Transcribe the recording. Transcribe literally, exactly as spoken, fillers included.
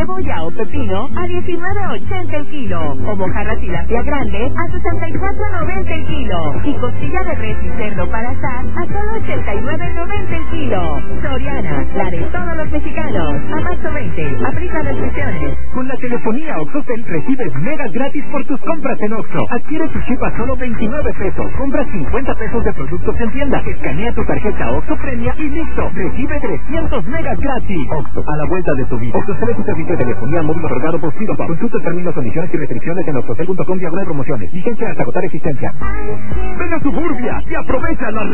cebolla o pepino a diecinueve ochenta el kilo. O mojarra tilapia grande a sesenta y cuatro noventa el kilo. Y costilla de res y cerdo para asar a solo ochenta y nueve noventa el kilo. Soriana, la de todos los mexicanos. A marzo veinte, aplica restricciones. Con la telefonía OXXOCEL recibes megas gratis por tus compras en Oxxo. Adquiere tu chip a solo veintinueve pesos. Compra cincuenta pesos de productos en tienda. Escanea tu tarjeta OXXO Premia y listo. Recibe trescientos megas gratis. Oxxo, a la vuelta de tu vida. OXXOCEL es un servicio de telefonía móvil otorgado por Fidosoft. Consulta términos, condiciones y restricciones en oxxocel punto com diagonal promociones. Vigencia hasta agotar existencia. Ven a Suburbia y aprovecha las